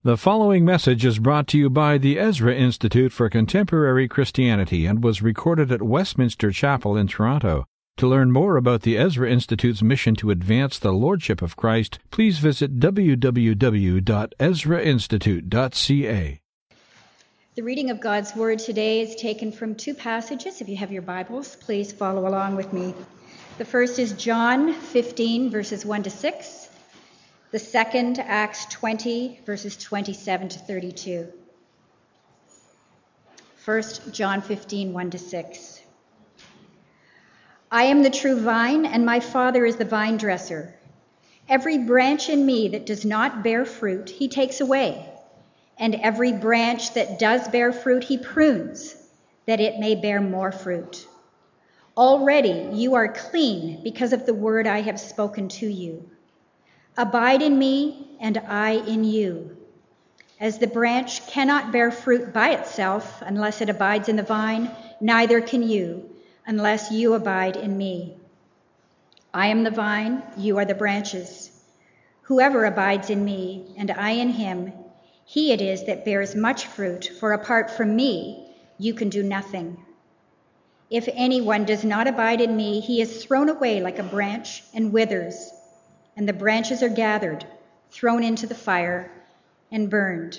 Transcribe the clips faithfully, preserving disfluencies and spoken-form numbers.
The following message is brought to you by the Ezra Institute for Contemporary Christianity and was recorded at Westminster Chapel in Toronto. To learn more about the Ezra Institute's mission to advance the Lordship of Christ, please visit w w w dot ezra institute dot c a. The reading of God's Word today is taken from two passages. If you have your Bibles, please follow along with me. The first is John fifteen, verses one to six. The second, Acts twenty, verses twenty-seven to thirty-two. First, John fifteen, one to six. I am the true vine, and my Father is the vine dresser. Every branch in me that does not bear fruit, he takes away. And every branch that does bear fruit, he prunes, that it may bear more fruit. Already you are clean because of the word I have spoken to you. Abide in me, and I in you. As the branch cannot bear fruit by itself unless it abides in the vine, neither can you unless you abide in me. I am the vine, you are the branches. Whoever abides in me, and I in him, he it is that bears much fruit, for apart from me, you can do nothing. If anyone does not abide in me, he is thrown away like a branch and withers, and the branches are gathered, thrown into the fire, and burned.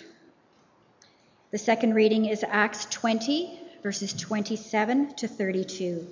The second reading is Acts twenty, verses twenty-seven to thirty-two.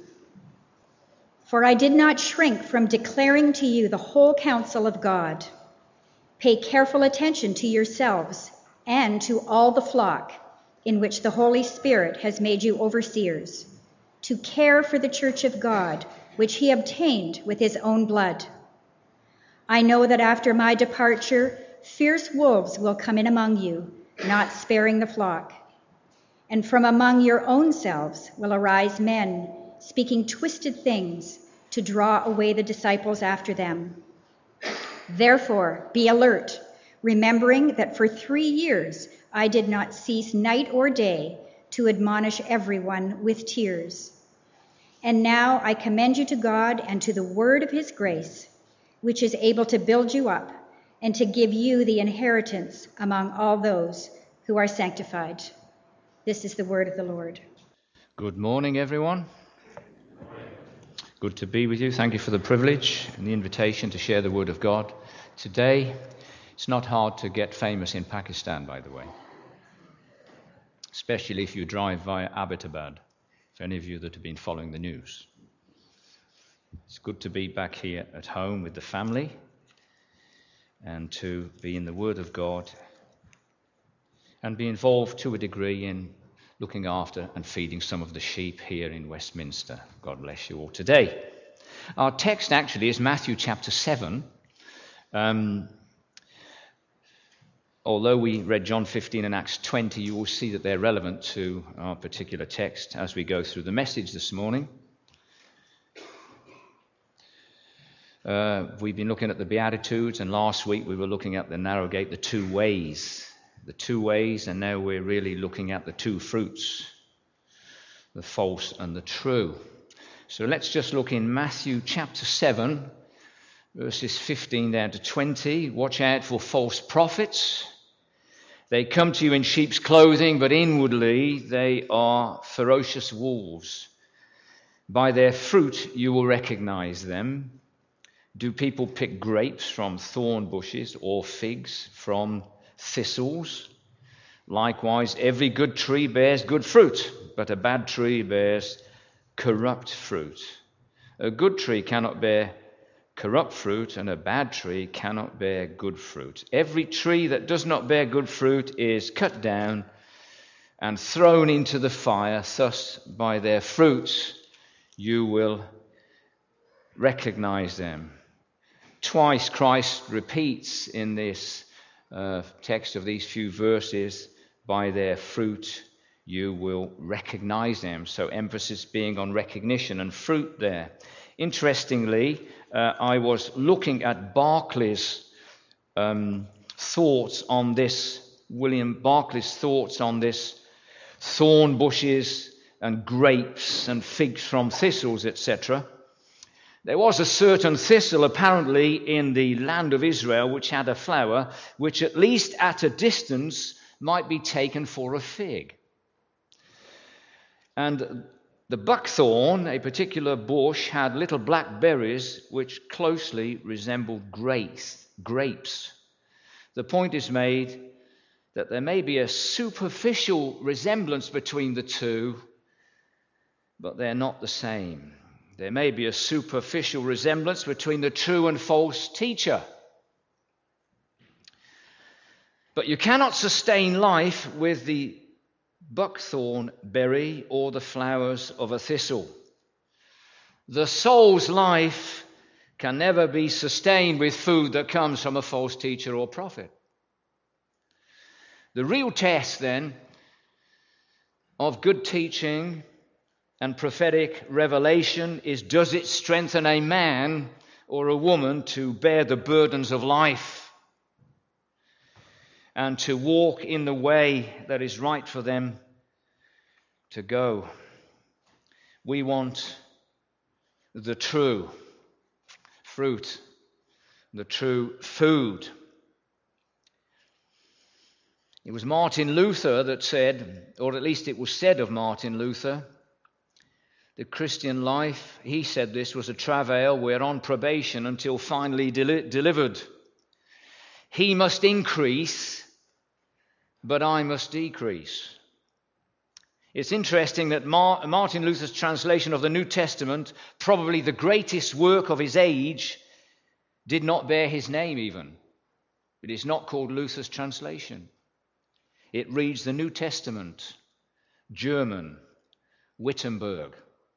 For I did not shrink from declaring to you the whole counsel of God. Pay careful attention to yourselves and to all the flock in which the Holy Spirit has made you overseers, to care for the church of God, which he obtained with his own blood. I know that after my departure, fierce wolves will come in among you, not sparing the flock. And from among your own selves will arise men, speaking twisted things to draw away the disciples after them. Therefore, be alert, remembering that for three years I did not cease night or day to admonish everyone with tears. And now I commend you to God and to the word of his grace, which is able to build you up and to give you the inheritance among all those who are sanctified. This is the word of the Lord. Good morning, everyone. Good to be with you. Thank you for the privilege and the invitation to share the word of God. Today, it's not hard to get famous in Pakistan, by the way, especially if you drive via Abbottabad, for any of you that have been following the news. It's good to be back here at home with the family and to be in the Word of God and be involved to a degree in looking after and feeding some of the sheep here in Westminster. God bless you all today. Our text actually is Matthew chapter seven. Um, although we read John fifteen and Acts twenty, you will see that they're relevant to our particular text as we go through the message this morning. Uh, we've been looking at the Beatitudes, and last week we were looking at the narrow gate, the two ways, the two ways, and now we're really looking at the two fruits, the false and the true. So let's just look in Matthew chapter seven, verses fifteen down to twenty. Watch out for false prophets. They come to you in sheep's clothing, but inwardly they are ferocious wolves. By their fruit you will recognize them. Do people pick grapes from thorn bushes or figs from thistles? Likewise, every good tree bears good fruit, but a bad tree bears corrupt fruit. A good tree cannot bear corrupt fruit, and a bad tree cannot bear good fruit. Every tree that does not bear good fruit is cut down and thrown into the fire. Thus, by their fruits, you will recognize them. Twice Christ repeats in this uh, text of these few verses, by their fruit you will recognize them. So emphasis being on recognition and fruit there. Interestingly, uh, I was looking at Barclay's um, thoughts on this, William Barclay's thoughts on this thorn bushes and grapes and figs from thistles, et cetera. There was a certain thistle apparently in the land of Israel which had a flower which at least at a distance might be taken for a fig. And the buckthorn, a particular bush, had little black berries which closely resembled grapes. grapes. The point is made that there may be a superficial resemblance between the two, but they're not the same. There may be a superficial resemblance between the true and false teacher. But you cannot sustain life with the buckthorn berry or the flowers of a thistle. The soul's life can never be sustained with food that comes from a false teacher or prophet. The real test, then, of good teaching and prophetic revelation is, does it strengthen a man or a woman to bear the burdens of life and to walk in the way that is right for them to go? We want the true fruit, the true food. It was Martin Luther that said, or at least it was said of Martin Luther, the Christian life, he said this, was a travail. We're on probation until finally deli- delivered. He must increase, but I must decrease. It's interesting that Mar- Martin Luther's translation of the New Testament, probably the greatest work of his age, did not bear his name even. It is not called Luther's translation. It reads the New Testament, German, Wittenberg.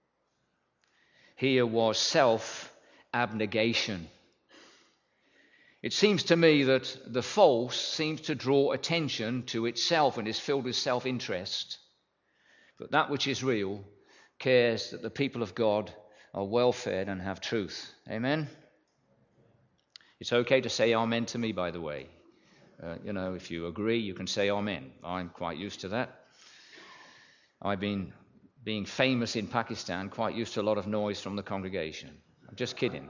Here was self-abnegation. It seems to me that the false seems to draw attention to itself and is filled with self-interest. But that which is real cares that the people of God are well fed and have truth. Amen? It's okay to say amen to me, by the way. Uh, you know, if you agree, you can say amen. I'm quite used to that. I've been, being famous in Pakistan, quite used to a lot of noise from the congregation. I'm just kidding.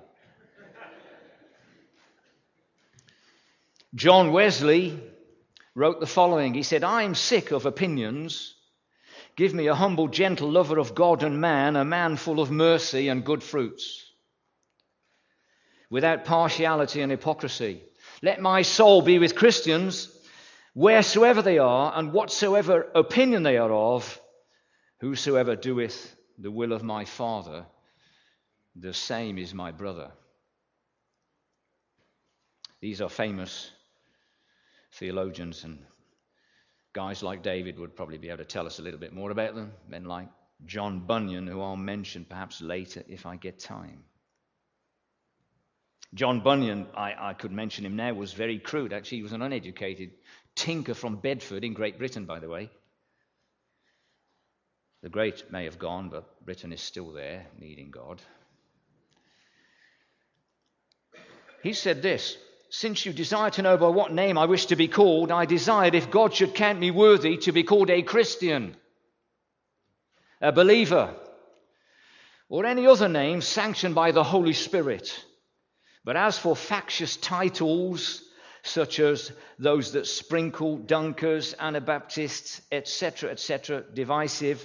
John Wesley wrote the following. He said, "I am sick of opinions. Give me a humble, gentle lover of God and man, a man full of mercy and good fruits, without partiality and hypocrisy. Let my soul be with Christians, wheresoever they are, and whatsoever opinion they are of. Whosoever doeth the will of my Father, the same is my brother." These are famous theologians, and guys like David would probably be able to tell us a little bit more about them. Men like John Bunyan, who I'll mention perhaps later if I get time. John Bunyan, I, I could mention him now, was very crude. Actually, he was an uneducated tinker from Bedford in Great Britain, by the way. The great may have gone, but Britain is still there, needing God. He said this: "Since you desire to know by what name I wish to be called, I desired, if God should count me worthy, to be called a Christian, a believer, or any other name sanctioned by the Holy Spirit. But as for factious titles, such as those that sprinkle, dunkers, Anabaptists, et cetera, et cetera, divisive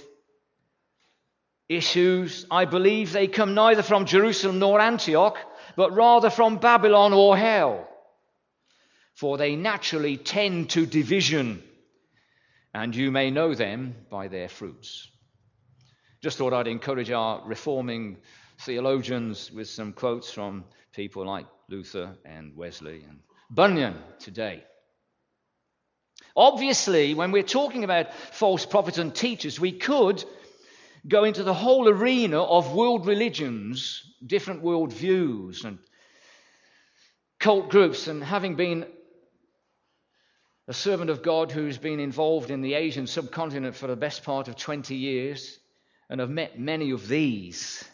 issues, I believe they come neither from Jerusalem nor Antioch, but rather from Babylon or hell. For they naturally tend to division, and you may know them by their fruits." Just thought I'd encourage our reforming theologians with some quotes from people like Luther and Wesley and Bunyan today. Obviously, when we're talking about false prophets and teachers, we could go into the whole arena of world religions, different world views and cult groups. And having been a servant of God who's been involved in the Asian subcontinent for the best part of twenty years, and have met many of these.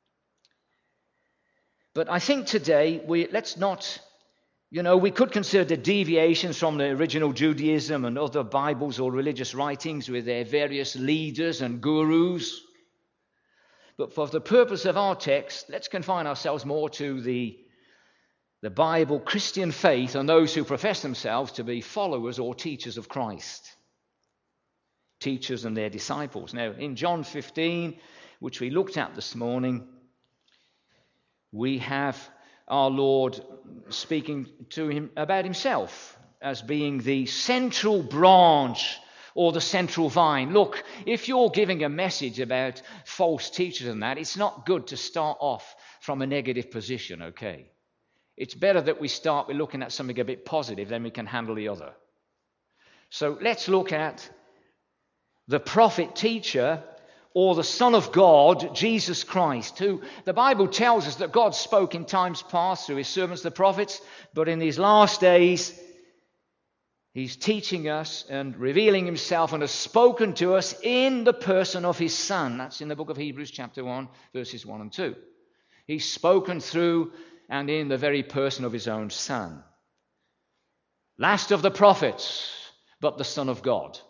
But I think today, we let's not, you know, we could consider the deviations from the original Judaism and other Bibles or religious writings with their various leaders and gurus. But for the purpose of our text, let's confine ourselves more to the, the Bible, Christian faith, and those who profess themselves to be followers or teachers of Christ. Teachers and their disciples. Now, in John fifteen, which we looked at this morning, we have our Lord speaking to him about himself as being the central branch or the central vine. Look, if you're giving a message about false teachers and that, it's not good to start off from a negative position, okay? It's better that we start with looking at something a bit positive, then we can handle the other. So let's look at the prophet teacher, or the Son of God, Jesus Christ, who the Bible tells us that God spoke in times past through his servants, the prophets, but in these last days, he's teaching us and revealing himself and has spoken to us in the person of his Son. That's in the book of Hebrews chapter one, verses one and two. He's spoken through and in the very person of his own Son. Last of the prophets, but the Son of God.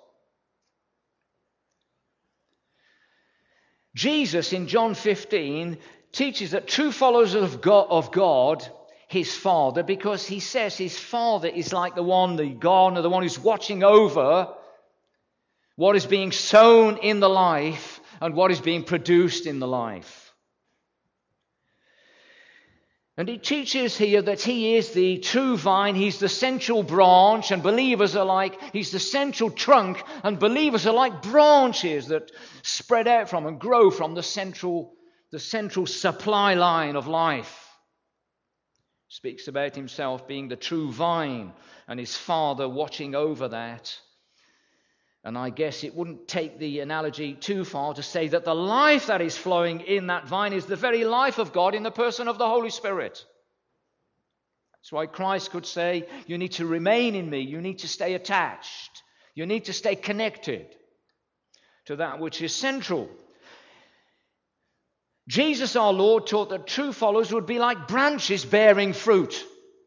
Jesus in John fifteen teaches that true followers of God, of God, his Father, because he says his Father is like the one, the gardener, the one who's watching over what is being sown in the life and what is being produced in the life. And he teaches here that he is the true vine, he's the central branch, and believers are like, he's the central trunk, and believers are like branches that spread out from and grow from the central, the central supply line of life. Speaks about himself being the true vine, and his Father watching over that. And I guess it wouldn't take the analogy too far to say that the life that is flowing in that vine is the very life of God in the person of the Holy Spirit. That's why Christ could say, you need to remain in me, you need to stay attached, you need to stay connected to that which is central. Jesus our Lord taught that true followers would be like branches bearing fruit,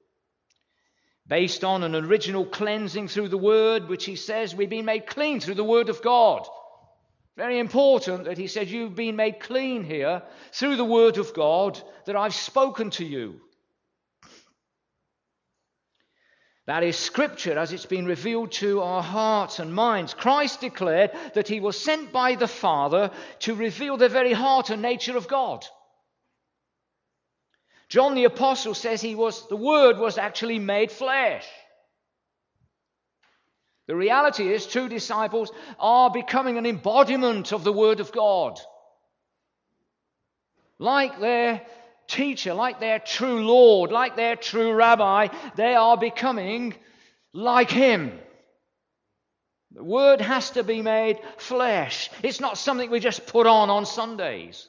based on an original cleansing through the Word, which he says we've been made clean through the Word of God. Very important that he says you've been made clean here through the Word of God that I've spoken to you. That is Scripture as it's been revealed to our hearts and minds. Christ declared that he was sent by the Father to reveal the very heart and nature of God. John the Apostle says he was, the Word was actually made flesh. The reality is true disciples are becoming an embodiment of the Word of God. Like their teacher, like their true Lord, like their true rabbi, they are becoming like him. The Word has to be made flesh. It's not something we just put on on Sundays.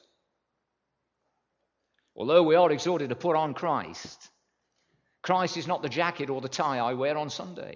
Although we are exhorted to put on Christ, Christ is not the jacket or the tie I wear on Sunday.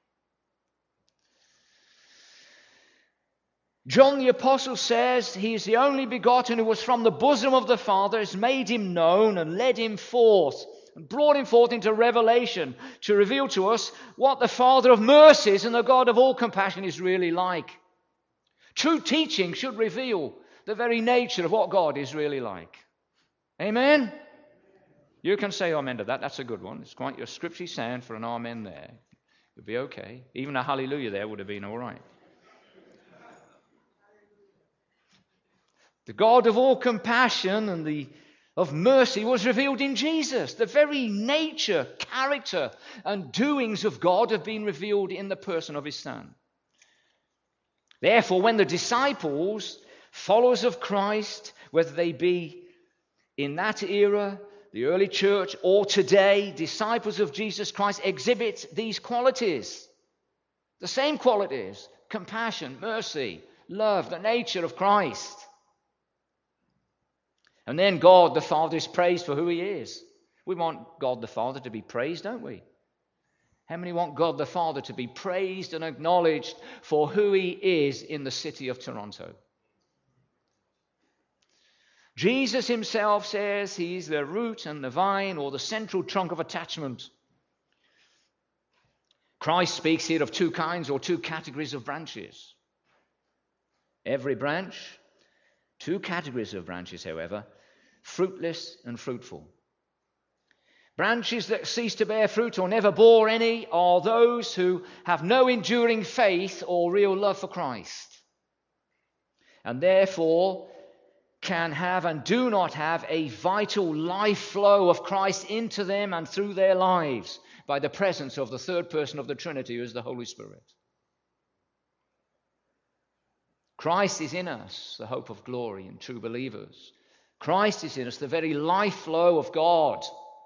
John the Apostle says he is the only begotten who was from the bosom of the Father, has made him known and led him forth and brought him forth into revelation to reveal to us what the Father of mercies and the God of all compassion is really like. True teaching should reveal the very nature of what God is really like. Amen? You can say amen to that. That's a good one. It's quite your scripture sound for an amen there. It'll be okay. Even a hallelujah there would have been all right. The God of all compassion and the of mercy was revealed in Jesus. The very nature, character, and doings of God have been revealed in the person of his Son. Therefore, when the disciples, followers of Christ, whether they be in that era, the early church, or today, disciples of Jesus Christ exhibit these qualities. The same qualities: compassion, mercy, love, the nature of Christ. And then God the Father is praised for who he is. We want God the Father to be praised, don't we? How many want God the Father to be praised and acknowledged for who he is in the city of Toronto? Jesus himself says he's the root and the vine, or the central trunk of attachment. Christ speaks here of two kinds or two categories of branches. Every branch Two categories of branches, however: fruitless and fruitful. Branches that cease to bear fruit or never bore any are those who have no enduring faith or real love for Christ, and therefore can have and do not have a vital life flow of Christ into them and through their lives by the presence of the third person of the Trinity, who is the Holy Spirit. Christ is in us, the hope of glory in true believers. Christ is in us, the very life flow of God.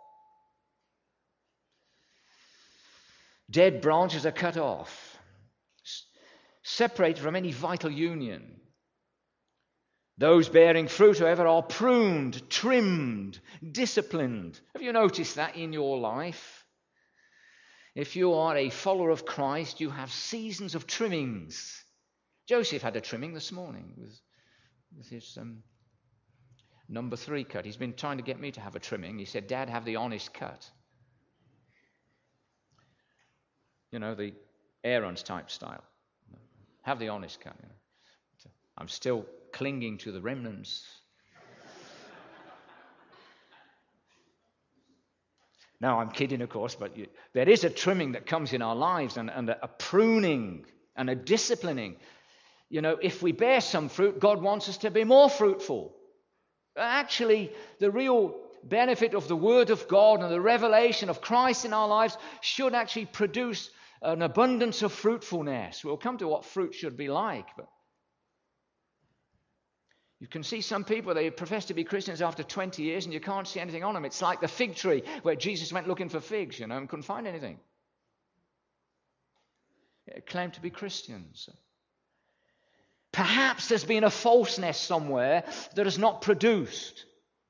Dead branches are cut off, separated from any vital union. Those bearing fruit, however, are pruned, trimmed, disciplined. Have you noticed that in your life? If you are a follower of Christ, you have seasons of trimmings. Joseph had a trimming this morning with, with his um, number three cut. He's been trying to get me to have a trimming. He said, "Dad, have the honest cut." You know, the Aaron's type style. Have the honest cut. You know. I'm still clinging to the remnants. No, I'm kidding, of course, but you, there is a trimming that comes in our lives, and, and a, a pruning and a disciplining. You know, if we bear some fruit, God wants us to be more fruitful. Actually, the real benefit of the Word of God and the revelation of Christ in our lives should actually produce an abundance of fruitfulness. We'll come to what fruit should be like, but you can see some people, they profess to be Christians after twenty years and you can't see anything on them. It's like the fig tree where Jesus went looking for figs, you know, and couldn't find anything. They claimed to be Christians. Perhaps there's been a falseness somewhere that has not produced.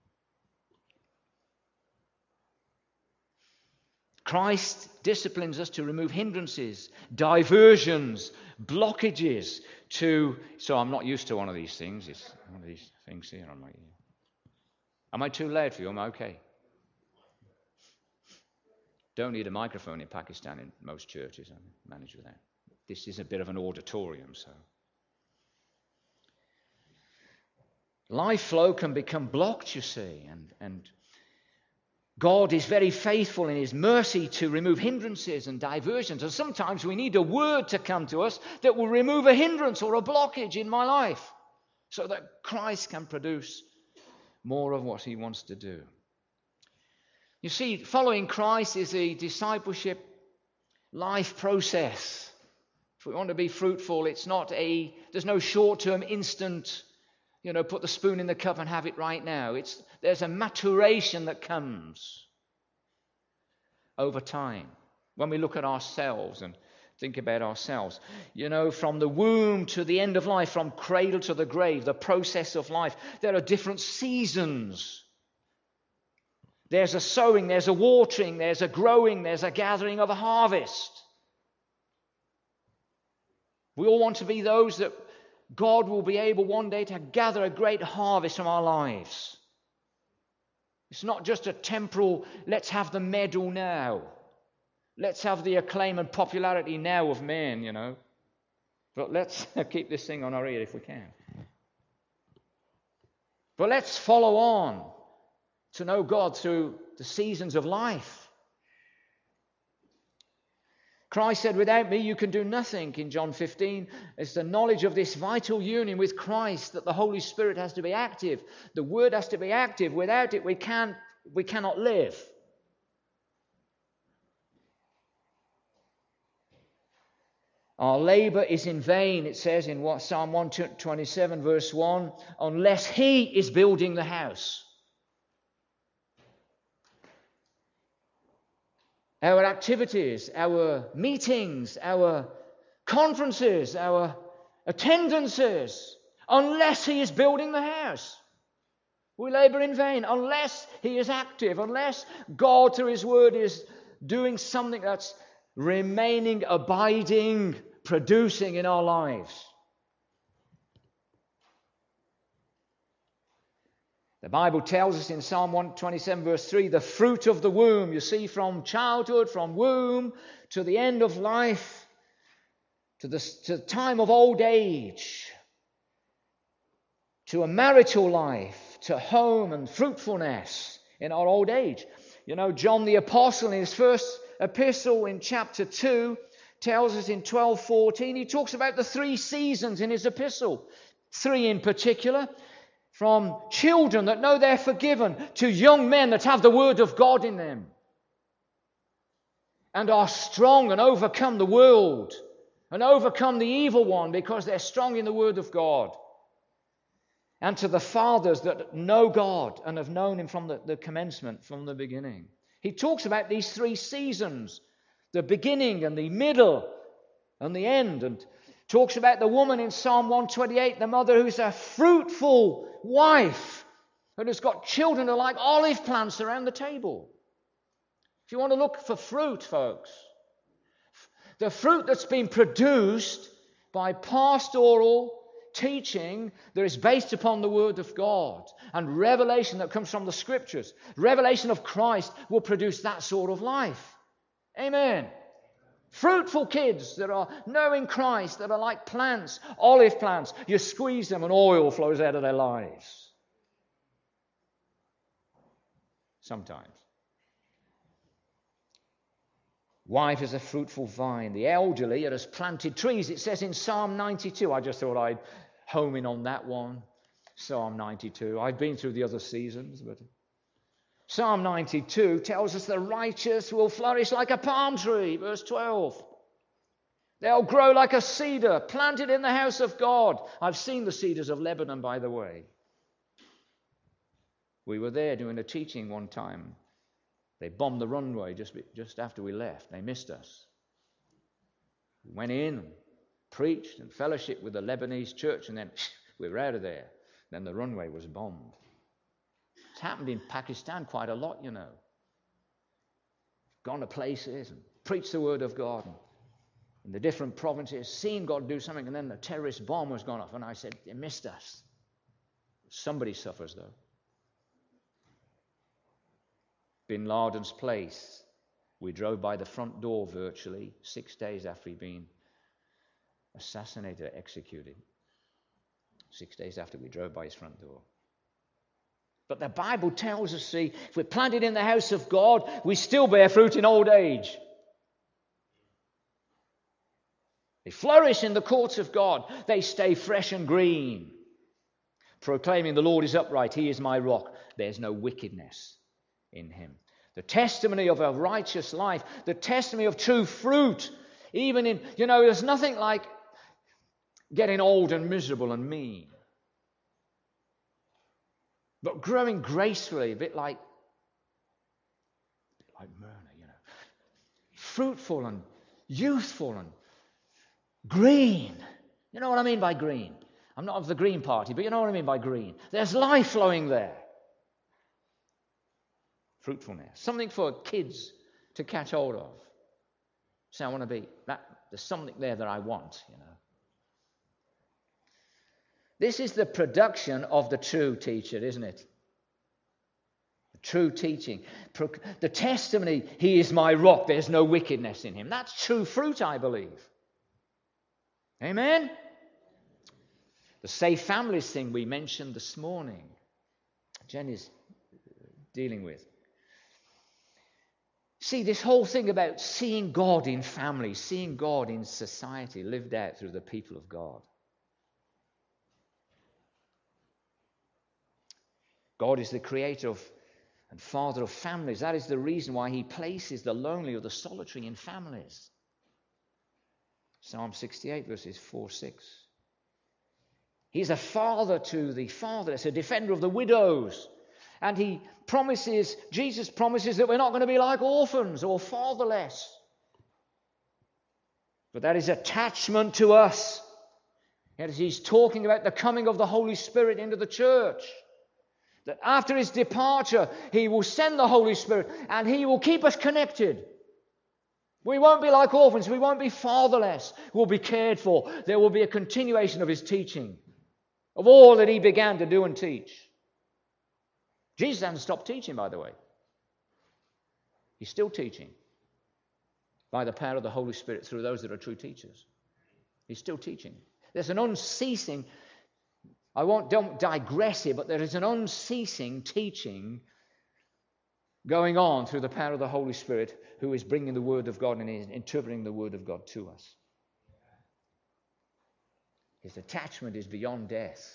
Christ disciplines us to remove hindrances, diversions, blockages to... So I'm not used to one of these things. It's one of these things here on my ear. Am I too loud for you? Am I okay? Don't need a microphone in Pakistan in most churches. I manage with that. This is a bit of an auditorium, so... Life flow can become blocked, you see, and, and God is very faithful in His mercy to remove hindrances and diversions. And sometimes we need a word to come to us that will remove a hindrance or a blockage in my life so that Christ can produce more of what He wants to do. You see, following Christ is a discipleship life process. If we want to be fruitful, it's not a, there's no short-term instant, you know, put the spoon in the cup and have it right now. It's there's a maturation that comes over time. When we look at ourselves and think about ourselves, you know, from the womb to the end of life, from cradle to the grave, the process of life, there are different seasons. There's a sowing, there's a watering, there's a growing, there's a gathering of a harvest. We all want to be those that God will be able one day to gather a great harvest from our lives. It's not just a temporal, let's have the medal now. Let's have the acclaim and popularity now of men, you know. But let's keep this thing on our ear if we can. But let's follow on to know God through the seasons of life. Christ said, "Without me you can do nothing," in John fifteen. It's the knowledge of this vital union with Christ that the Holy Spirit has to be active. The Word has to be active. Without it, we can't, we cannot live. Our labor is in vain, it says in what, Psalm one twenty-seven, verse one, unless He is building the house. Our activities, our meetings, our conferences, our attendances, unless He is building the house, we labor in vain. Unless He is active, unless God through His Word is doing something that's remaining, abiding, producing in our lives. The Bible tells us in Psalm one twenty-seven verse three, the fruit of the womb, you see, from childhood, from womb to the end of life, to the, to the time of old age, to a marital life, to home and fruitfulness in our old age. You know, John the Apostle in his first epistle in chapter two tells us in twelve fourteen, he talks about the three seasons in his epistle. Three in particular. From children that know they're forgiven to young men that have the word of God in them and are strong and overcome the world and overcome the evil one because they're strong in the word of God. And to the fathers that know God and have known him from the, the commencement, from the beginning. He talks about these three seasons, the beginning and the middle and the end, and talks about the woman in Psalm one twenty-eight, the mother who's a fruitful wife and has got children who are like olive plants around the table. If you want to look for fruit, folks, the fruit that's been produced by pastoral teaching that is based upon the Word of God and revelation that comes from the Scriptures, revelation of Christ, will produce that sort of life. Amen. Fruitful kids that are knowing Christ, that are like plants, olive plants. You squeeze them and oil flows out of their lives. Sometimes. Wife is a fruitful vine. The elderly are as planted trees. It says in Psalm ninety-two. I just thought I'd home in on that one. Psalm ninety-two. I've been through the other seasons, but Psalm ninety-two tells us the righteous will flourish like a palm tree, verse twelve. They'll grow like a cedar, planted in the house of God. I've seen the cedars of Lebanon, by the way. We were there doing a teaching one time. They bombed the runway just, just after we left. They missed us. We went in and preached and fellowshiped with the Lebanese church, and then we were out of there. Then the runway was bombed. It's happened in Pakistan quite a lot, you know. Gone to places and preached the word of God and in the different provinces, seen God do something, and then the terrorist bomb was gone off, and I said, they missed us. Somebody suffers, though. Bin Laden's place. We drove by the front door virtually six days after he'd been assassinated, executed. Six days after we drove by his front door. But the Bible tells us, see, if we're planted in the house of God, we still bear fruit in old age. They flourish in the courts of God. They stay fresh and green, proclaiming the Lord is upright. He is my rock. There's no wickedness in him. The testimony of a righteous life, the testimony of true fruit, even in, you know, there's nothing like getting old and miserable and mean. But growing gracefully, a bit like, a bit like Myrna, you know. Fruitful and youthful and green. You know what I mean by green? I'm not of the Green Party, but you know what I mean by green. There's life flowing there. Fruitfulness. Something for kids to catch hold of. Say, I want to be, that, there's something there that I want, you know. This is the production of the true teacher, isn't it? The true teaching. The testimony, he is my rock, there's no wickedness in him. That's true fruit, I believe. Amen? The Safe Families thing we mentioned this morning, Jen is dealing with. See, this whole thing about seeing God in families, seeing God in society lived out through the people of God. God is the creator of and father of families. That is the reason why he places the lonely or the solitary in families. Psalm sixty-eight, verses four, six. He's a father to the fatherless, a defender of the widows. And he promises, Jesus promises that we're not going to be like orphans or fatherless. But that is attachment to us. And he's talking about the coming of the Holy Spirit into the church. That after his departure, he will send the Holy Spirit and he will keep us connected. We won't be like orphans. We won't be fatherless. We'll be cared for. There will be a continuation of his teaching, of all that he began to do and teach. Jesus hasn't stopped teaching, by the way. He's still teaching by the power of the Holy Spirit through those that are true teachers. He's still teaching. There's an unceasing I won't, don't digress here, but there is an unceasing teaching going on through the power of the Holy Spirit, who is bringing the Word of God and is interpreting the Word of God to us. His attachment is beyond death,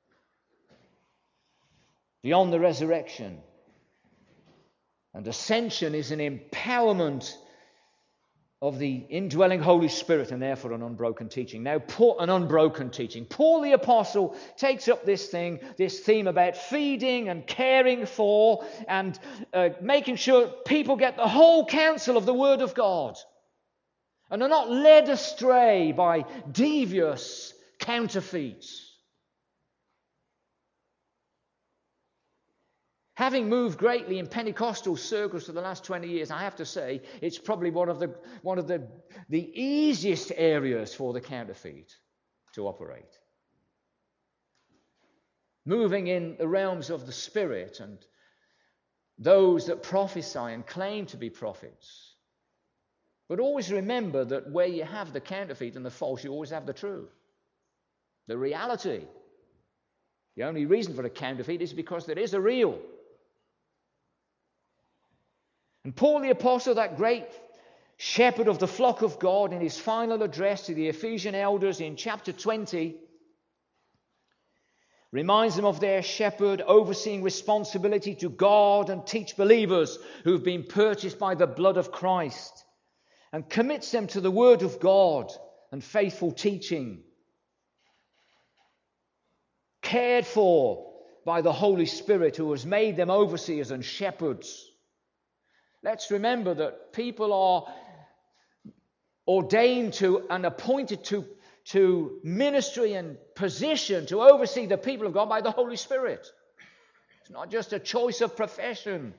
beyond the resurrection. And ascension is an empowerment of the indwelling Holy Spirit, and therefore an unbroken teaching. Now, Paul, an unbroken teaching. Paul the Apostle takes up this thing, this theme about feeding and caring for and uh, making sure people get the whole counsel of the Word of God and are not led astray by devious counterfeits. Having moved greatly in Pentecostal circles for the last twenty years, I have to say it's probably one of the one of the, the easiest areas for the counterfeit to operate. Moving in the realms of the Spirit and those that prophesy and claim to be prophets. But always remember that where you have the counterfeit and the false, you always have the true. The reality. The only reason for a counterfeit is because there is a real. And Paul the Apostle, that great shepherd of the flock of God, in his final address to the Ephesian elders in chapter twenty, reminds them of their shepherd overseeing responsibility to guard and teach believers who've been purchased by the blood of Christ, and commits them to the Word of God and faithful teaching, cared for by the Holy Spirit who has made them overseers and shepherds. Let's remember that people are ordained to and appointed to, to ministry and position to oversee the people of God by the Holy Spirit. It's not just a choice of profession.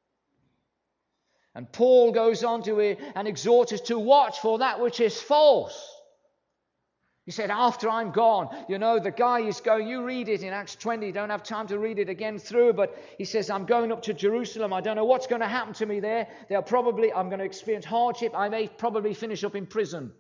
And Paul goes on to it and exhorts us to watch for that which is false. He said, after I'm gone, you know, the guy is going, you read it in Acts twenty, don't have time to read it again through, but he says, I'm going up to Jerusalem. I don't know what's going to happen to me there. They'll probably, I'm going to experience hardship. I may probably finish up in prison.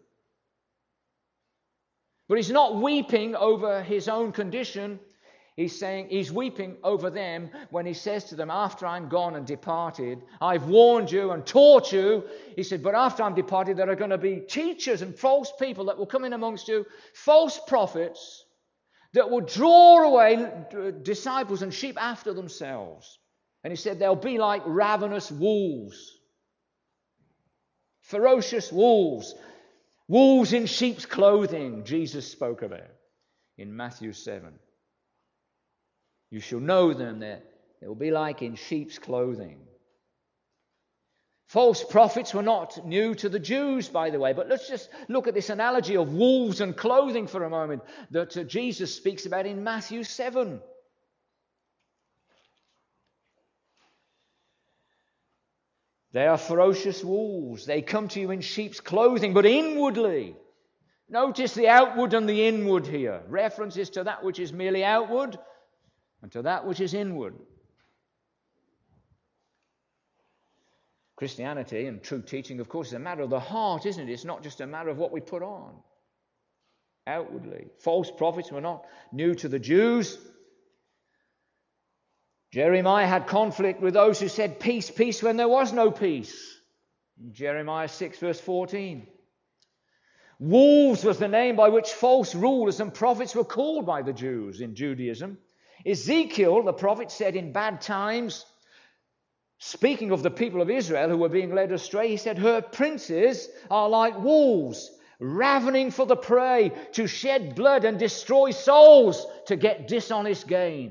But he's not weeping over his own condition. He's saying he's weeping over them when he says to them, after I'm gone and departed, I've warned you and taught you. He said, but after I'm departed, there are going to be teachers and false people that will come in amongst you, false prophets that will draw away disciples and sheep after themselves. And he said, they'll be like ravenous wolves, ferocious wolves, wolves in sheep's clothing, Jesus spoke about in Matthew seven. You shall know them, that they will be like in sheep's clothing. False prophets were not new to the Jews, by the way, but let's just look at this analogy of wolves and clothing for a moment that uh, Jesus speaks about in Matthew seven. They are ferocious wolves. They come to you in sheep's clothing, but inwardly. Notice the outward and the inward here. References to that which is merely outward and to that which is inward. Christianity and true teaching, of course, is a matter of the heart, isn't it? It's not just a matter of what we put on outwardly. False prophets were not new to the Jews. Jeremiah had conflict with those who said peace, peace when there was no peace. In Jeremiah six verse fourteen. Wolves was the name by which false rulers and prophets were called by the Jews in Judaism. Ezekiel, the prophet, said in bad times, speaking of the people of Israel who were being led astray, he said, her princes are like wolves, ravening for the prey, to shed blood and destroy souls, to get dishonest gain.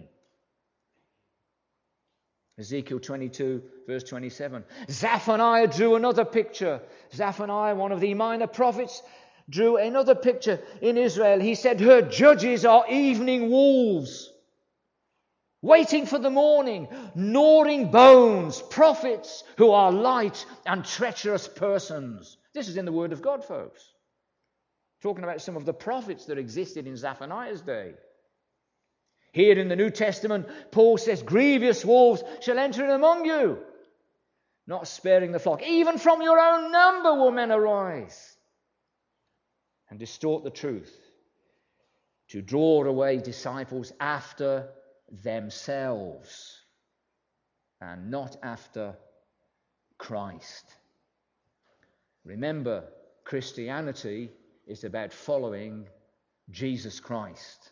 Ezekiel twenty-two, verse twenty-seven. Zephaniah drew another picture. Zephaniah, one of the minor prophets, drew another picture in Israel. He said, her judges are evening wolves, waiting for the morning, gnawing bones, prophets who are light and treacherous persons. This is in the Word of God, folks. Talking about some of the prophets that existed in Zephaniah's day. Here in the New Testament, Paul says, grievous wolves shall enter in among you, not sparing the flock. Even from your own number will men arise and distort the truth to draw away disciples after themselves and not after Christ. Remember, Christianity is about following Jesus Christ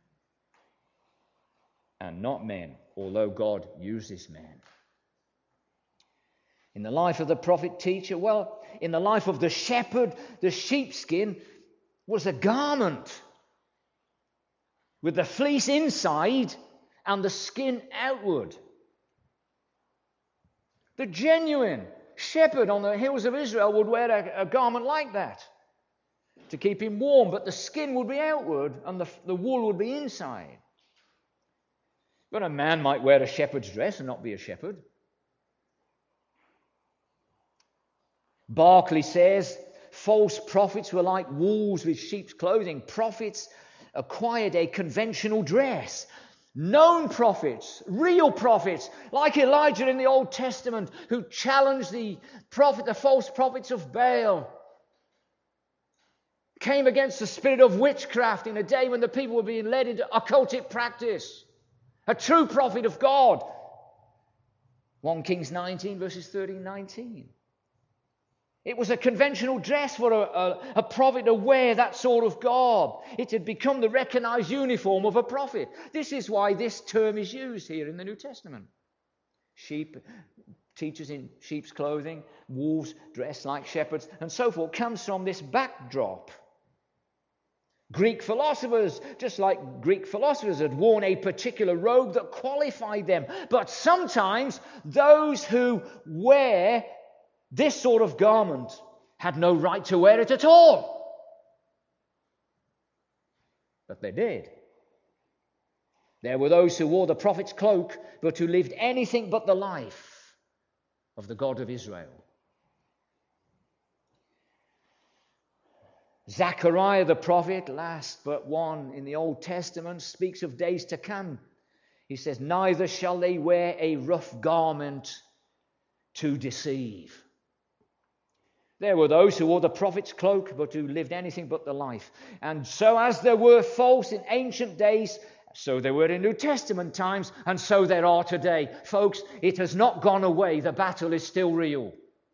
and not men, although God uses men. In the life of the prophet teacher, well, in the life of the shepherd, the sheepskin was a garment with the fleece inside and the skin outward. The genuine shepherd on the hills of Israel would wear a, a garment like that to keep him warm, but the skin would be outward and the, the wool would be inside. But a man might wear a shepherd's dress and not be a shepherd. Barclay says, false prophets were like wolves with sheep's clothing. Prophets acquired a conventional dress. Known prophets, real prophets, like Elijah in the Old Testament, who challenged the prophet, the false prophets of Baal, came against the spirit of witchcraft in a day when the people were being led into occultic practice. A true prophet of God. First Kings nineteen, verses thirteen, nineteen. It was a conventional dress for a, a, a prophet to wear that sort of garb. It had become the recognized uniform of a prophet. This is why this term is used here in the New Testament. Sheep, teachers in sheep's clothing, wolves dressed like shepherds, and so forth, comes from this backdrop. Greek philosophers, just like Greek philosophers, had worn a particular robe that qualified them. But sometimes those who wear this sort of garment had no right to wear it at all. But they did. There were those who wore the prophet's cloak, but who lived anything but the life of the God of Israel. Zechariah the prophet, last but one in the Old Testament, speaks of days to come. He says, neither shall they wear a rough garment to deceive. There were those who wore the prophet's cloak, but who lived anything but the life. And so as there were false in ancient days, so there were in New Testament times, and so there are today. Folks, it has not gone away. The battle is still real.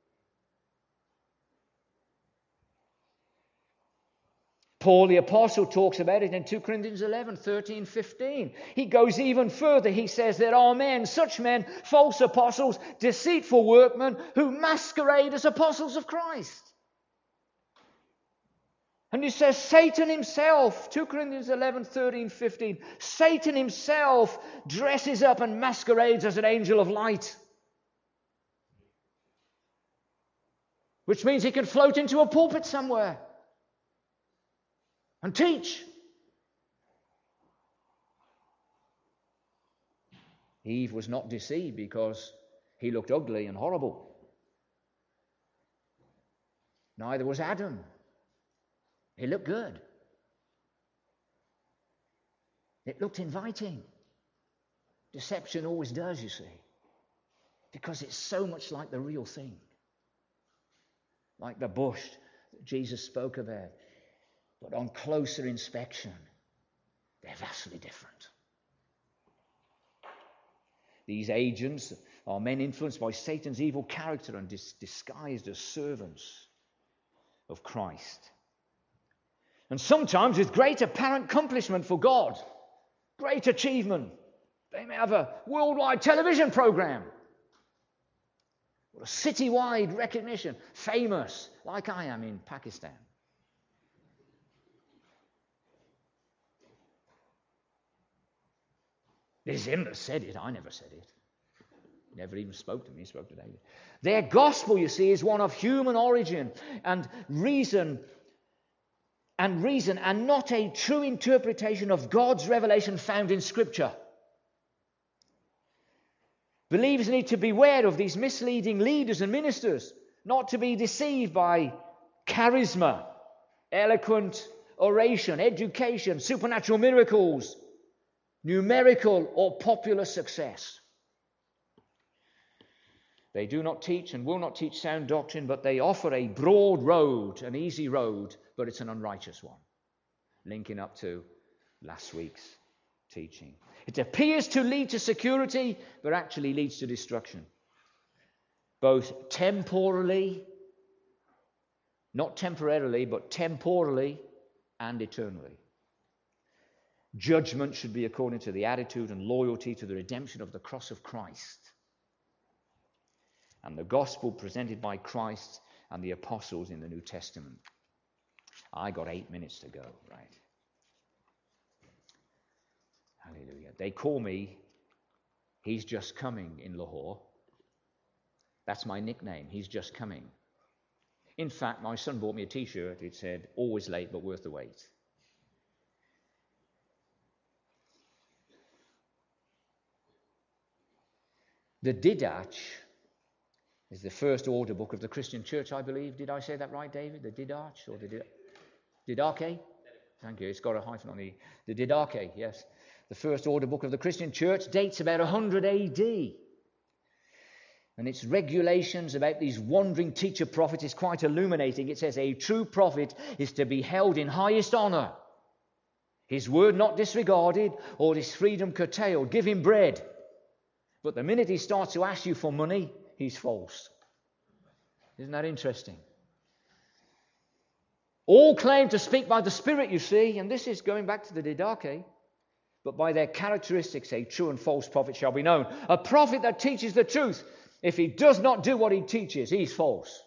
Paul the Apostle talks about it in Second Corinthians eleven, thirteen, fifteen. He goes even further. He says there are men, such men, false apostles, deceitful workmen, who masquerade as apostles of Christ. And he says Satan himself, Second Corinthians eleven, thirteen, fifteen, Satan himself dresses up and masquerades as an angel of light. Which means he can float into a pulpit somewhere and teach. Eve was not deceived because he looked ugly and horrible. Neither was Adam. He looked good. It looked inviting. Deception always does, you see, because it's so much like the real thing. Like the bush that Jesus spoke about. But on closer inspection, they're vastly different. These agents are men influenced by Satan's evil character and dis- disguised as servants of Christ. And sometimes with great apparent accomplishment for God, great achievement. They may have a worldwide television program, or a citywide recognition, famous, like I am in Pakistan. It is him that said it. I never said it. Never even spoke to me. He spoke to David. Their gospel, you see, is one of human origin and reason and reason, and not a true interpretation of God's revelation found in Scripture. Believers need to beware of these misleading leaders and ministers, not to be deceived by charisma, eloquent oration, education, supernatural miracles, numerical or popular success. They do not teach and will not teach sound doctrine, but they offer a broad road, an easy road, but it's an unrighteous one, linking up to last week's teaching. It appears to lead to security, but actually leads to destruction. Both temporally, not temporarily, but temporally and eternally. Judgment should be according to the attitude and loyalty to the redemption of the cross of Christ and the gospel presented by Christ and the apostles in the New Testament. I got eight minutes to go, right? Hallelujah. They call me He's Just Coming in Lahore. That's my nickname, He's Just Coming. In fact, my son bought me a t-shirt. It said, always late but worth the wait. The Didache is the first order book of the Christian church, I believe. Did I say that right, David? The Didache or the Did- Didache? Thank you. It's got a hyphen on the... The Didache, yes. The first order book of the Christian church dates about one hundred A D. And its regulations about these wandering teacher prophets is quite illuminating. It says, a true prophet is to be held in highest honor, his word not disregarded or his freedom curtailed. Give him bread. But the minute he starts to ask you for money, he's false. Isn't that interesting? All claim to speak by the Spirit, you see, and this is going back to the Didache. But by their characteristics, a true and false prophet shall be known. A prophet that teaches the truth, if he does not do what he teaches, he's false.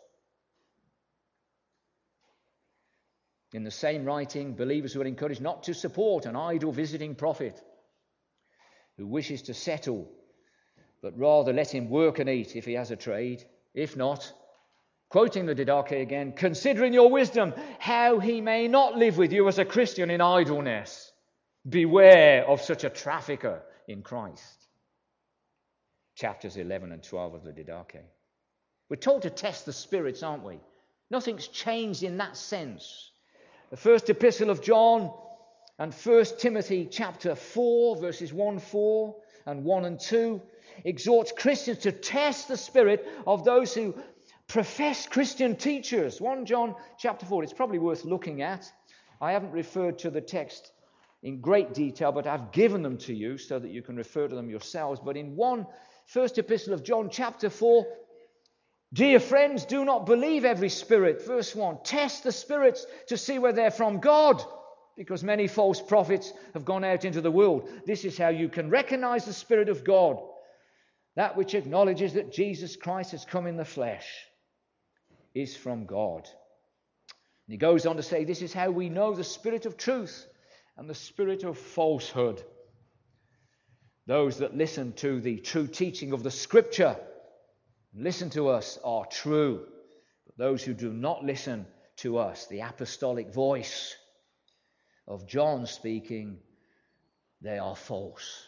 In the same writing, believers were encouraged not to support an idle visiting prophet who wishes to settle, but rather let him work and eat if he has a trade. If not, quoting the Didache again, consider in your wisdom how he may not live with you as a Christian in idleness. Beware of such a trafficker in Christ. Chapters eleven and twelve of the Didache. We're told to test the spirits, aren't we? Nothing's changed in that sense. The first epistle of John and First Timothy chapter four, verses one, four and one and two, exhorts Christians to test the spirit of those who profess Christian teachers. First John chapter four, it's probably worth looking at. I haven't referred to the text in great detail, but I've given them to you so that you can refer to them yourselves. But in one First epistle of John chapter four, dear friends, do not believe every spirit. Verse one, test the spirits to see whether they're from God, because many false prophets have gone out into the world. This is how you can recognize the Spirit of God, that which acknowledges that Jesus Christ has come in the flesh is from God. And he goes on to say, this is how we know the spirit of truth and the spirit of falsehood. Those that listen to the true teaching of the Scripture, listen to us, are true. But those who do not listen to us, the apostolic voice of John speaking, they are false.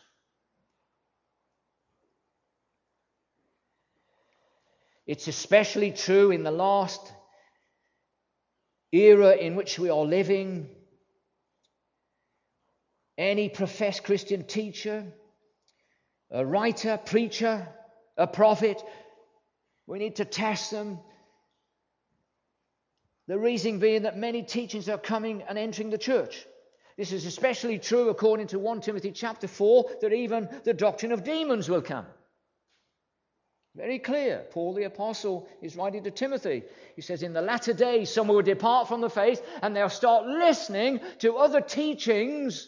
It's especially true in the last era in which we are living. Any professed Christian teacher, a writer, preacher, a prophet, we need to test them. The reason being that many teachings are coming and entering the church. This is especially true according to First Timothy chapter four, that even the doctrine of demons will come. Very clear. Paul the apostle is writing to Timothy. He says, in the latter days some will depart from the faith and they'll start listening to other teachings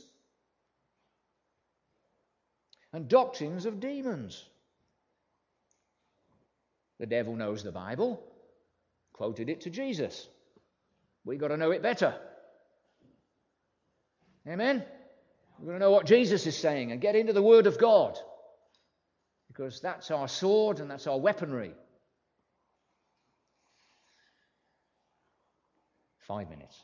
and doctrines of demons. The devil knows the Bible, quoted it to Jesus. We've got to know it better. Amen? We've got to know what Jesus is saying and get into the Word of God, because that's our sword and that's our weaponry. Five minutes.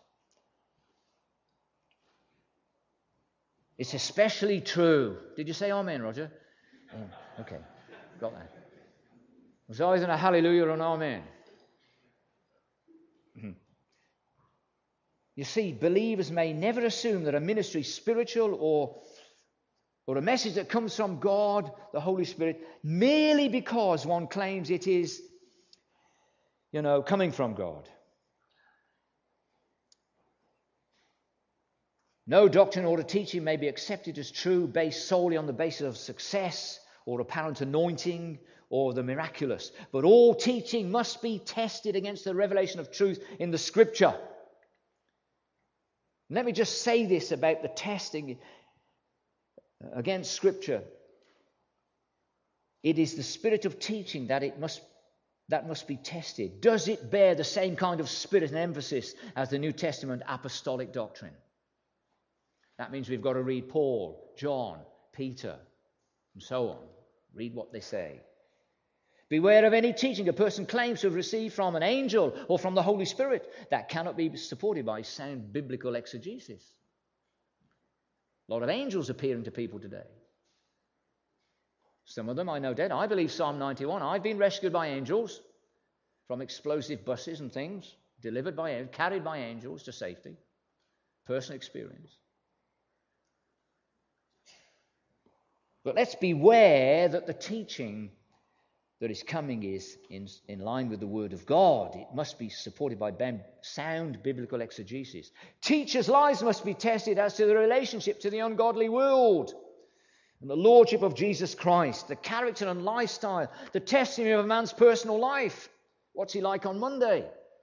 It's especially true. Did you say amen, Roger? Oh, okay, got that. There's always a hallelujah or an amen. Mm-hmm. You see, believers may never assume that a ministry is spiritual or, or a message that comes from God, the Holy Spirit, merely because one claims it is, you know, coming from God. No doctrine or teaching may be accepted as true based solely on the basis of success or apparent anointing or the miraculous. But all teaching must be tested against the revelation of truth in the Scripture. Let me just say this about the testing against Scripture. It is the spirit of teaching that it must that must be tested. Does it bear the same kind of spirit and emphasis as the New Testament apostolic doctrine? That means we've got to read Paul, John, Peter, and so on. Read what they say. Beware of any teaching a person claims to have received from an angel or from the Holy Spirit that cannot be supported by sound biblical exegesis. A lot of angels appearing to people today. Some of them I know dead. I believe Psalm ninety-one. I've been rescued by angels from explosive buses and things, delivered by, carried by angels to safety. Personal experience. But let's beware that the teaching that is coming is in, in line with the Word of God. It must be supported by sound biblical exegesis. Teachers' lives must be tested as to the relationship to the ungodly world and the lordship of Jesus Christ, the character and lifestyle, the testimony of a man's personal life. What's he like on Monday?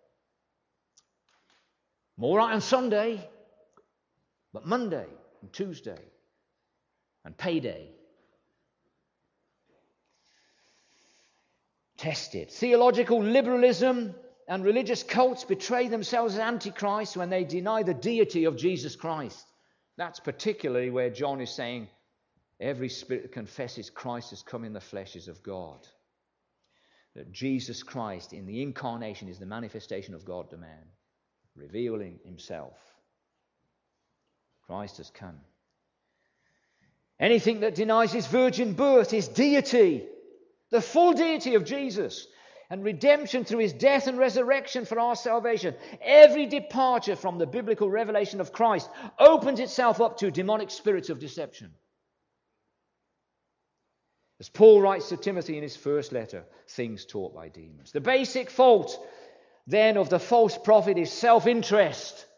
More right on Sunday, but Monday and Tuesday and payday. Tested. Theological liberalism and religious cults betray themselves as antichrist when they deny the deity of Jesus Christ. That's particularly where John is saying, every spirit that confesses Christ has come in the flesh is of God. That Jesus Christ in the incarnation is the manifestation of God to man, revealing himself. Christ has come. Anything that denies his virgin birth, his deity, the full deity of Jesus, and redemption through his death and resurrection for our salvation, every departure from the biblical revelation of Christ opens itself up to demonic spirits of deception. As Paul writes to Timothy in his first letter, things taught by demons. The basic fault, then, of the false prophet is self-interest.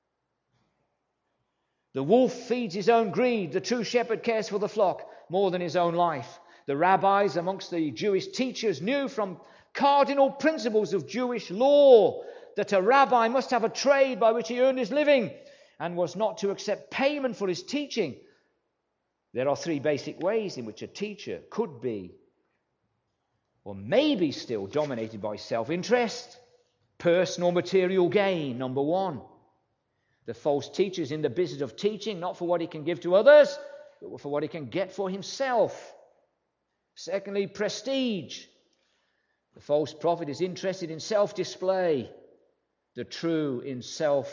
The wolf feeds his own greed. The true shepherd cares for the flock more than his own life. The rabbis amongst the Jewish teachers knew from cardinal principles of Jewish law that a rabbi must have a trade by which he earned his living and was not to accept payment for his teaching. There are three basic ways in which a teacher could be or may be still dominated by self-interest, personal material gain, number one. The false teacher is in the business of teaching, not for what he can give to others, but for what he can get for himself. Secondly, prestige. The false prophet is interested in self-display, the true in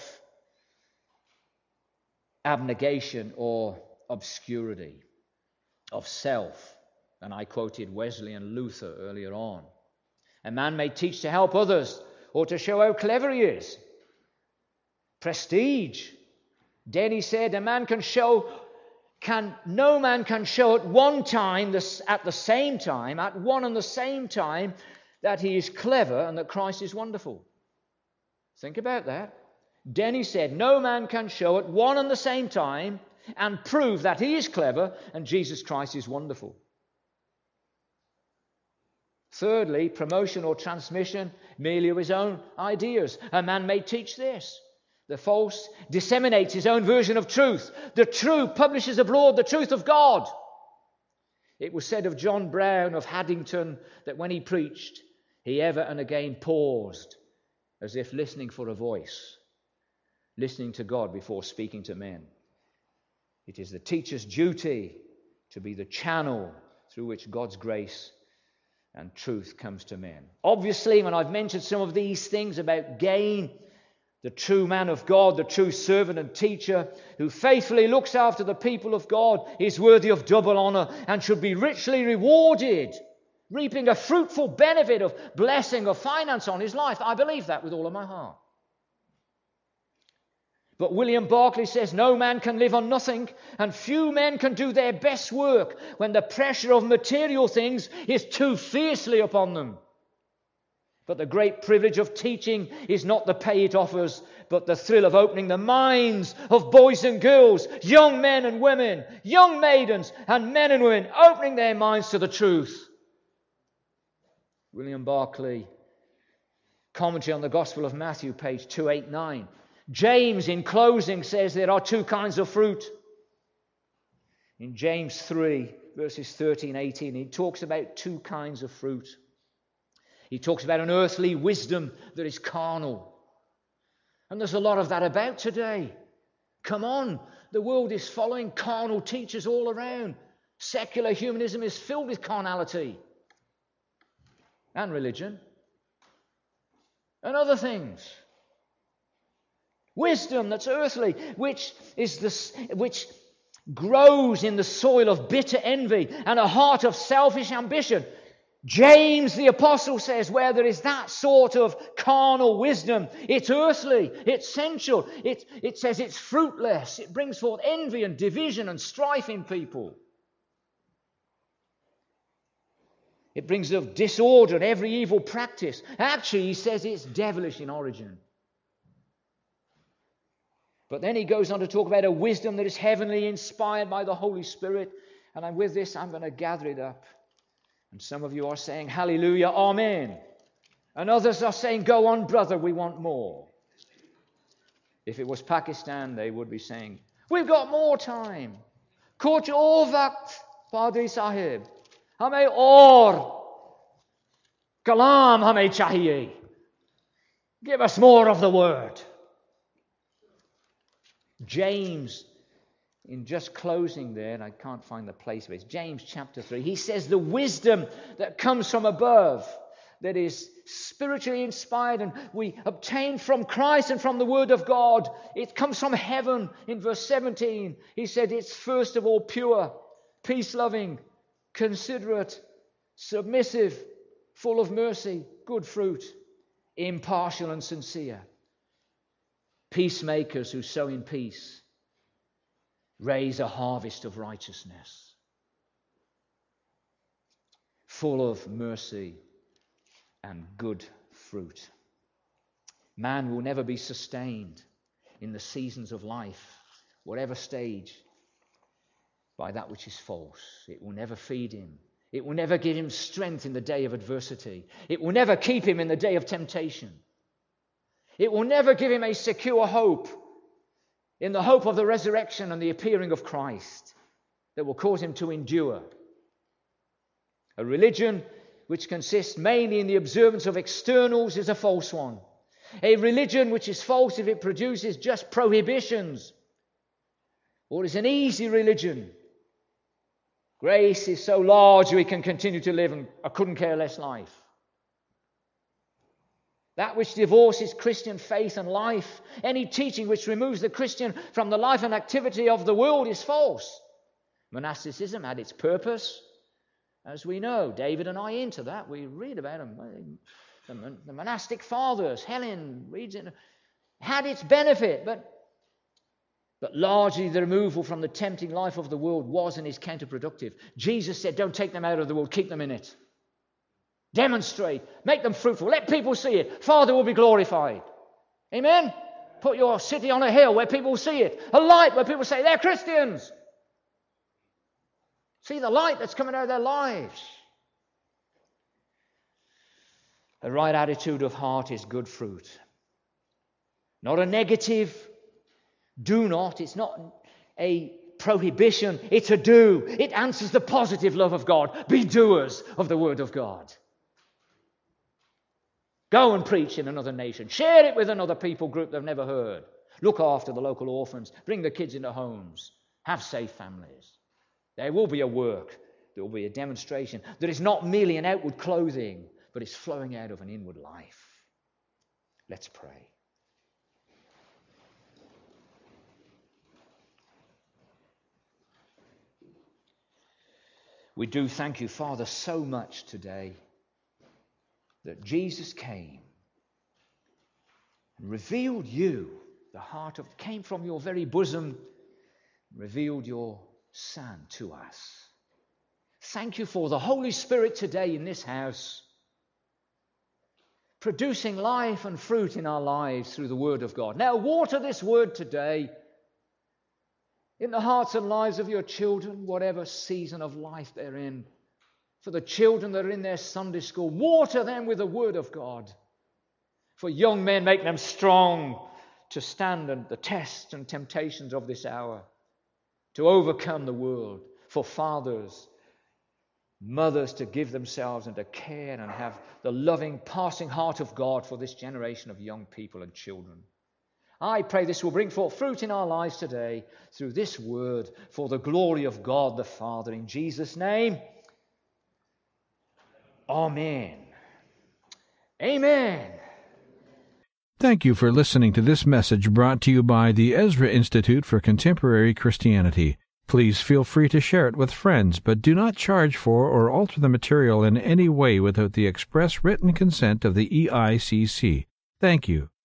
self-abnegation or obscurity of self. And I quoted Wesley and Luther earlier on. A man may teach to help others or to show how clever he is. Prestige. Denny said a man can show, can no man can show at one time, this, at the same time, at one and the same time, that he is clever and that Christ is wonderful. Think about that. Denny said no man can show at one and the same time and prove that he is clever and Jesus Christ is wonderful. Thirdly, promotion or transmission merely of his own ideas. A man may teach this. The false disseminates his own version of truth. The true publishes abroad the truth of God. It was said of John Brown of Haddington that when he preached, he ever and again paused as if listening for a voice, listening to God before speaking to men. It is the teacher's duty to be the channel through which God's grace and truth comes to men. Obviously, when I've mentioned some of these things about gain, the true man of God, the true servant and teacher who faithfully looks after the people of God is worthy of double honor and should be richly rewarded, reaping a fruitful benefit of blessing of finance on his life. I believe that with all of my heart. But William Barclay says no man can live on nothing, and few men can do their best work when the pressure of material things is too fiercely upon them. But the great privilege of teaching is not the pay it offers, but the thrill of opening the minds of boys and girls, young men and women, young maidens and men and women, opening their minds to the truth. William Barclay, commentary on the Gospel of Matthew, page two eighty-nine. James, in closing, says there are two kinds of fruit. In James three, verses thirteen, eighteen, he talks about two kinds of fruit. He talks about an earthly wisdom that is carnal. And there's a lot of that about today. Come on, the world is following carnal teachers all around. Secular humanism is filled with carnality and religion and other things. Wisdom that's earthly, which is the which grows in the soil of bitter envy and a heart of selfish ambition. James the Apostle says where there is that sort of carnal wisdom, it's earthly, it's sensual, it, it says it's fruitless, it brings forth envy and division and strife in people. It brings of disorder and every evil practice. Actually, he says it's devilish in origin. But then he goes on to talk about a wisdom that is heavenly, inspired by the Holy Spirit. And I'm with this, I'm going to gather it up. And some of you are saying, hallelujah, amen. And others are saying, go on, brother, we want more. If it was Pakistan, they would be saying, we've got more time. Kuch aur waqt, Padri Sahib. Hame aur kalam hame chahiye. Give us more of the word. James, in just closing there, and I can't find the place of it, it's James chapter three. He says the wisdom that comes from above, that is spiritually inspired and we obtain from Christ and from the Word of God, it comes from heaven. In verse seventeen, he said it's first of all pure, peace-loving, considerate, submissive, full of mercy, good fruit, impartial and sincere. Peacemakers who sow in peace raise a harvest of righteousness, full of mercy and good fruit. Man will never be sustained in the seasons of life, whatever stage, by that which is false. It will never feed him. It will never give him strength in the day of adversity. It will never keep him in the day of temptation. It will never give him a secure hope in the hope of the resurrection and the appearing of Christ that will cause him to endure. A religion which consists mainly in the observance of externals is a false one. A religion which is false if it produces just prohibitions, or is an easy religion. Grace is so large we can continue to live a couldn't care less life. That which divorces Christian faith and life, any teaching which removes the Christian from the life and activity of the world is false. Monasticism had its purpose, as we know. David and I into that. We read about them. The monastic fathers, Helen reads it, had its benefit, but, but largely the removal from the tempting life of the world was and is counterproductive. Jesus said, don't take them out of the world, keep them in it. Demonstrate, make them fruitful, let people see it. Father will be glorified. Amen? Put your city on a hill where people see it. A light where people say, they're Christians. See the light that's coming out of their lives. A right attitude of heart is good fruit. Not a negative do not. It's not a prohibition. It's a do. It answers the positive love of God. Be doers of the word of God. Go and preach in another nation. Share it with another people group they've never heard. Look after the local orphans. Bring the kids into homes. Have safe families. There will be a work. There will be a demonstration that is not merely an outward clothing, but is flowing out of an inward life. Let's pray. We do thank you, Father, so much today that Jesus came and revealed you, the heart of, came from your very bosom, revealed your Son to us. Thank you for the Holy Spirit today in this house. producing life and fruit in our lives through the Word of God. Now, water this Word today in the hearts and lives of your children, whatever season of life they're in. For the children that are in their Sunday school, water them with the Word of God. For young men, make them strong to stand the tests and temptations of this hour, to overcome the world. For fathers, mothers, to give themselves and to care and have the loving, passing heart of God for this generation of young people and children. I pray this will bring forth fruit in our lives today through this word for the glory of God the Father. In Jesus' name, amen. Amen. Thank you for listening to this message brought to you by the Ezra Institute for Contemporary Christianity. Please feel free to share it with friends, but do not charge for or alter the material in any way without the express written consent of the E I C C. Thank you.